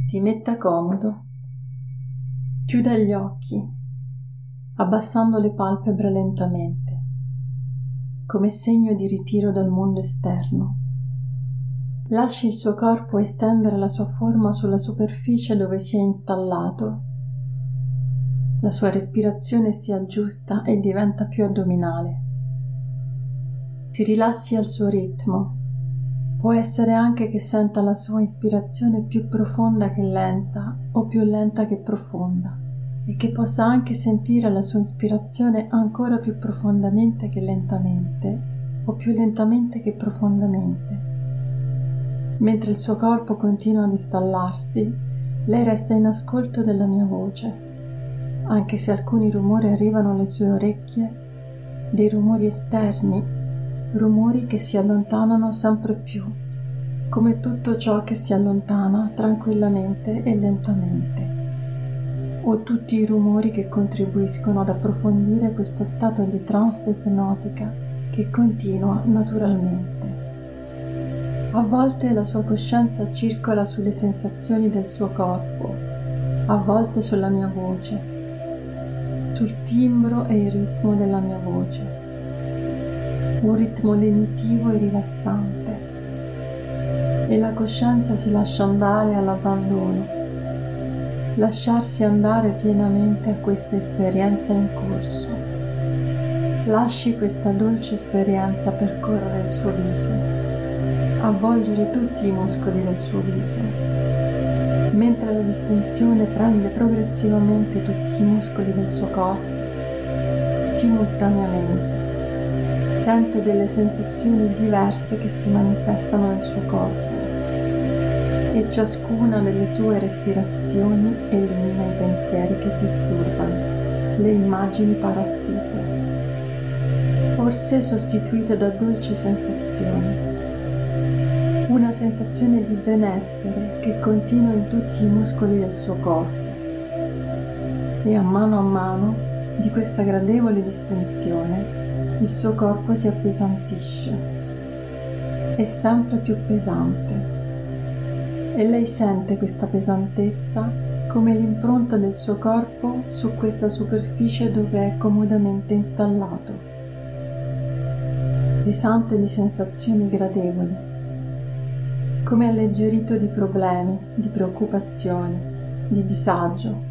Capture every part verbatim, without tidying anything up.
Si metta comodo, chiuda gli occhi, abbassando le palpebre lentamente, come segno di ritiro dal mondo esterno. Lasci il suo corpo estendere la sua forma sulla superficie dove si è installato. La sua respirazione si aggiusta e diventa più addominale. Si rilassi al suo ritmo. Può essere anche che senta la sua ispirazione più profonda che lenta o più lenta che profonda e che possa anche sentire la sua ispirazione ancora più profondamente che lentamente o più lentamente che profondamente. Mentre il suo corpo continua ad installarsi, lei resta in ascolto della mia voce, anche se alcuni rumori arrivano alle sue orecchie, dei rumori esterni, rumori che si allontanano sempre più, come tutto ciò che si allontana tranquillamente e lentamente, o tutti i rumori che contribuiscono ad approfondire questo stato di trance ipnotica che continua naturalmente. A volte la sua coscienza circola sulle sensazioni del suo corpo, a volte sulla mia voce, sul timbro e il ritmo della mia voce. Un ritmo lenitivo e rilassante, e la coscienza si lascia andare all'abbandono, lasciarsi andare pienamente a questa esperienza in corso. Lasci questa dolce esperienza percorrere il suo viso, avvolgere tutti i muscoli del suo viso, mentre la distensione prende progressivamente tutti i muscoli del suo corpo, simultaneamente. Sente delle sensazioni diverse che si manifestano nel suo corpo e ciascuna delle sue respirazioni elimina i pensieri che disturbano, le immagini parassite, forse sostituite da dolci sensazioni. Una sensazione di benessere che continua in tutti i muscoli del suo corpo e a mano a mano di questa gradevole distensione il suo corpo si appesantisce, è sempre più pesante e lei sente questa pesantezza come l'impronta del suo corpo su questa superficie dove è comodamente installato, pesante di sensazioni gradevoli, come alleggerito di problemi, di preoccupazioni, di disagio.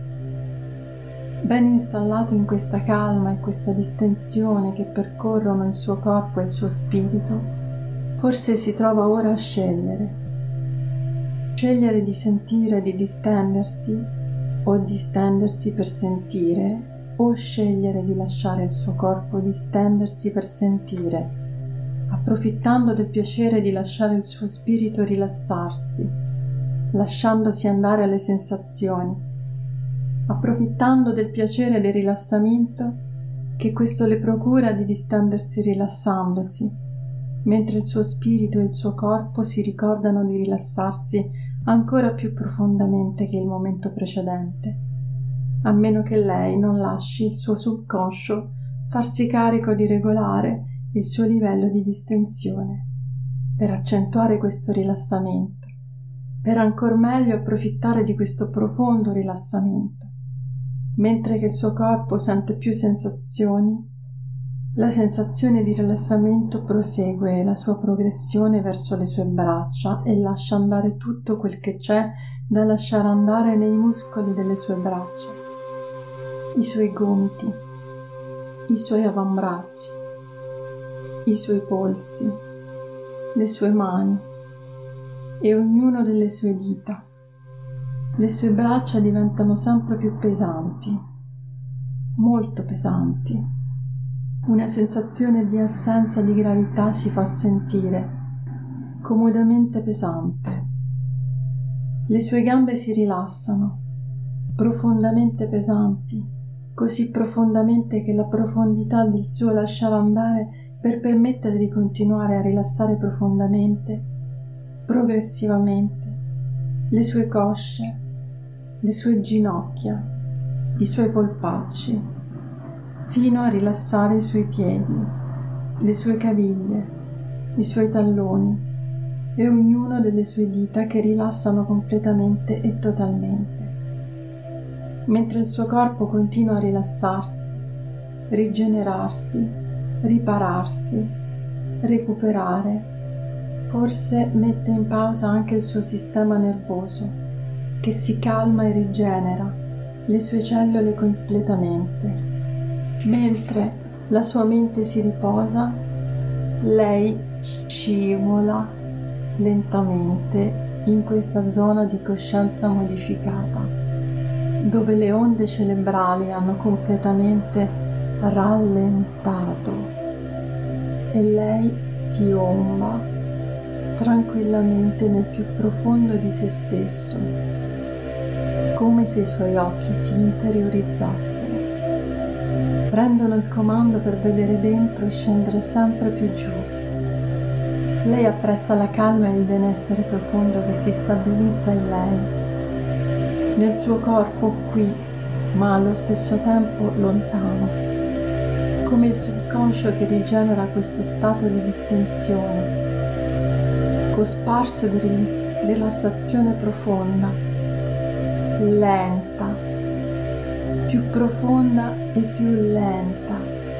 Ben installato in questa calma e questa distensione che percorrono il suo corpo e il suo spirito, forse si trova ora a scegliere. Scegliere di sentire di distendersi o distendersi per sentire, o scegliere di lasciare il suo corpo distendersi per sentire, approfittando del piacere di lasciare il suo spirito rilassarsi, lasciandosi andare alle sensazioni, approfittando del piacere del rilassamento che questo le procura di distendersi rilassandosi, mentre il suo spirito e il suo corpo si ricordano di rilassarsi ancora più profondamente che il momento precedente, a meno che lei non lasci il suo subconscio farsi carico di regolare il suo livello di distensione, per accentuare questo rilassamento, per ancor meglio approfittare di questo profondo rilassamento. Mentre che il suo corpo sente più sensazioni, la sensazione di rilassamento prosegue la sua progressione verso le sue braccia e lascia andare tutto quel che c'è da lasciare andare nei muscoli delle sue braccia, i suoi gomiti, i suoi avambracci, i suoi polsi, le sue mani e ognuno delle sue dita. Le sue braccia diventano sempre più pesanti, molto pesanti. Una sensazione di assenza di gravità si fa sentire, comodamente pesante. Le sue gambe si rilassano, profondamente pesanti, così profondamente che la profondità del suo lasciare andare per permettere di continuare a rilassare profondamente, progressivamente, le sue cosce, le sue ginocchia, i suoi polpacci, fino a rilassare i suoi piedi, le sue caviglie, i suoi talloni, e ognuno delle sue dita che rilassano completamente e totalmente. Mentre il suo corpo continua a rilassarsi, rigenerarsi, ripararsi, recuperare, forse mette in pausa anche il suo sistema nervoso, che si calma e rigenera le sue cellule completamente. Mentre la sua mente si riposa, lei scivola lentamente in questa zona di coscienza modificata, dove le onde cerebrali hanno completamente rallentato e lei piomba tranquillamente nel più profondo di se stesso, come se i suoi occhi si interiorizzassero, prendono il comando per vedere dentro e scendere sempre più giù. Lei apprezza la calma e il benessere profondo che si stabilizza in lei, nel suo corpo qui, ma allo stesso tempo lontano, come il subconscio che rigenera questo stato di distensione, cosparso di rilassazione profonda, lenta, più profonda e più lenta.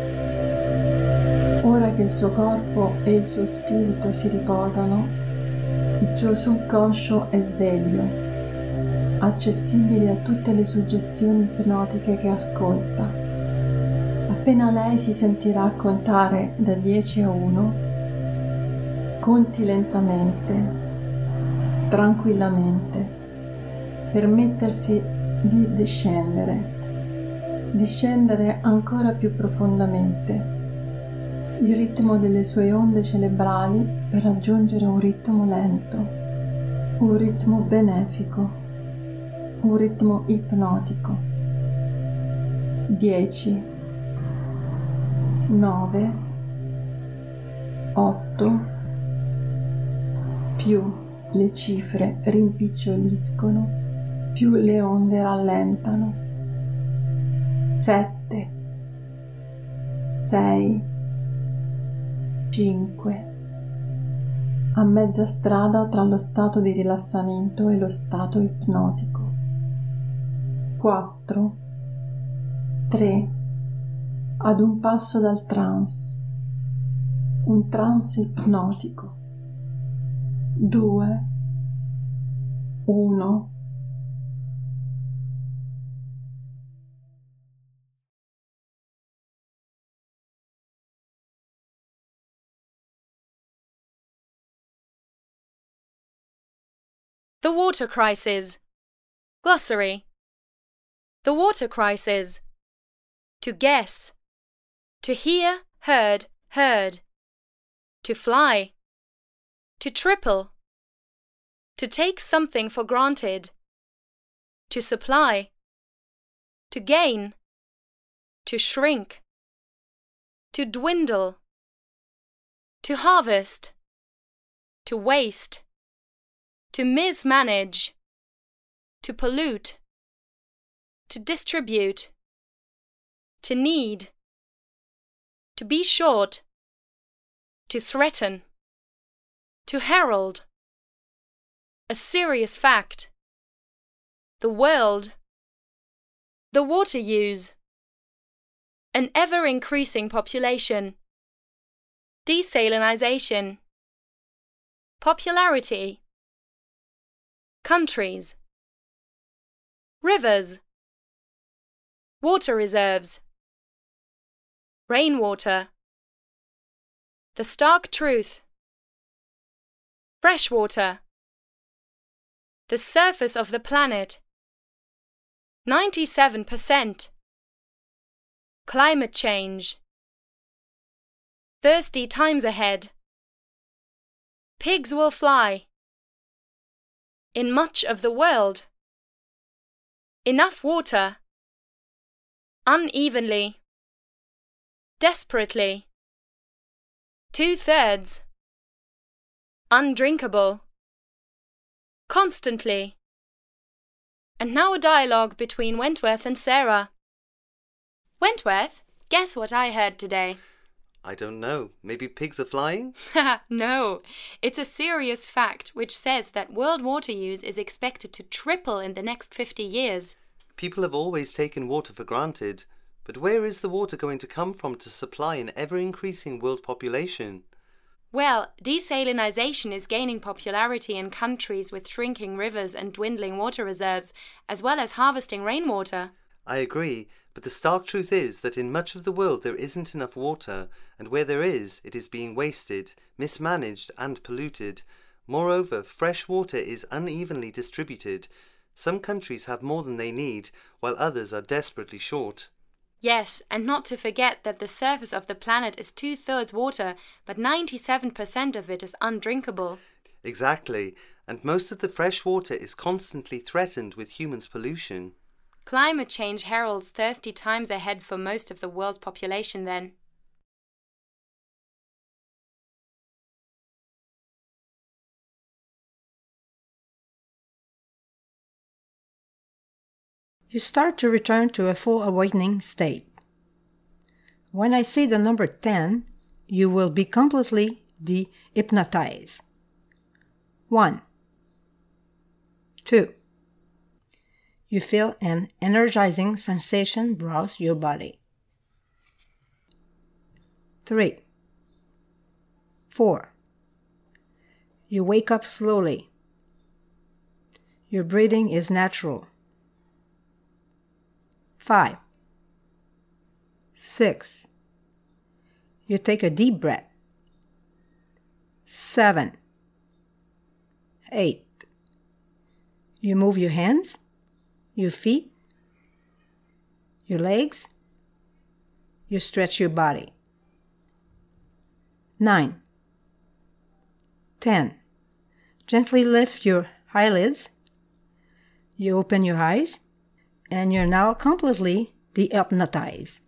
Ora che il suo corpo e il suo spirito si riposano, il suo subconscio è sveglio, accessibile a tutte le suggestioni ipnotiche che ascolta. Appena lei si sentirà contare da dieci a uno, conti lentamente, tranquillamente, per mettersi di discendere, discendere ancora più profondamente il ritmo delle sue onde cerebrali per raggiungere un ritmo lento, un ritmo benefico, un ritmo ipnotico. dieci, nove, otto, più le cifre rimpiccioliscono, più le onde rallentano. sette, sei, cinque. A mezza strada tra lo stato di rilassamento e lo stato ipnotico. quattro, tre. Ad un passo dal trance, un trance ipnotico. due, uno. The water crisis. Glossary. The water crisis. To guess. To hear, heard, heard. To fly. To triple. To take something for granted. To supply. To gain. To shrink. To dwindle. To harvest. To waste. To mismanage. To pollute. To distribute. To need. To be short. To threaten. To herald. A serious fact. The world. The water use. An ever-increasing population. Desalinization. Popularity. Countries. Rivers. Water reserves. Rainwater. The stark truth. Freshwater. The surface of the planet. ninety-seven percent. Climate change. Thirsty times ahead. Pigs will fly. In much of the world. Enough water. Unevenly. Desperately. Two-thirds. Undrinkable. Constantly. And now a dialogue between Wentworth and Sarah. Wentworth, guess what I heard today? I don't know. Maybe pigs are flying? No, it's a serious fact which says that world water use is expected to triple in the next fifty years. People have always taken water for granted, but where is the water going to come from to supply an ever-increasing world population? Well, desalinization is gaining popularity in countries with shrinking rivers and dwindling water reserves, as well as harvesting rainwater. I agree, but the stark truth is that in much of the world there isn't enough water, and where there is, it is being wasted, mismanaged and polluted. Moreover, fresh water is unevenly distributed. Some countries have more than they need, while others are desperately short. Yes, and not to forget that the surface of the planet is two-thirds water, but ninety-seven percent of it is undrinkable. Exactly, and most of the fresh water is constantly threatened with humans' pollution. Climate change heralds thirsty times ahead for most of the world's population then. You start to return to a full awakening state. When I say the number ten, you will be completely de-hypnotized. One. Two. You feel an energizing sensation browse your body. Three. Four. You wake up slowly. Your breathing is natural. Five. Six. You take a deep breath. Seven. Eight. You move your hands, your feet, your legs. You stretch your body. Nine. Ten. Gently lift your eyelids. You open your eyes, and you're now completely de-hypnotized.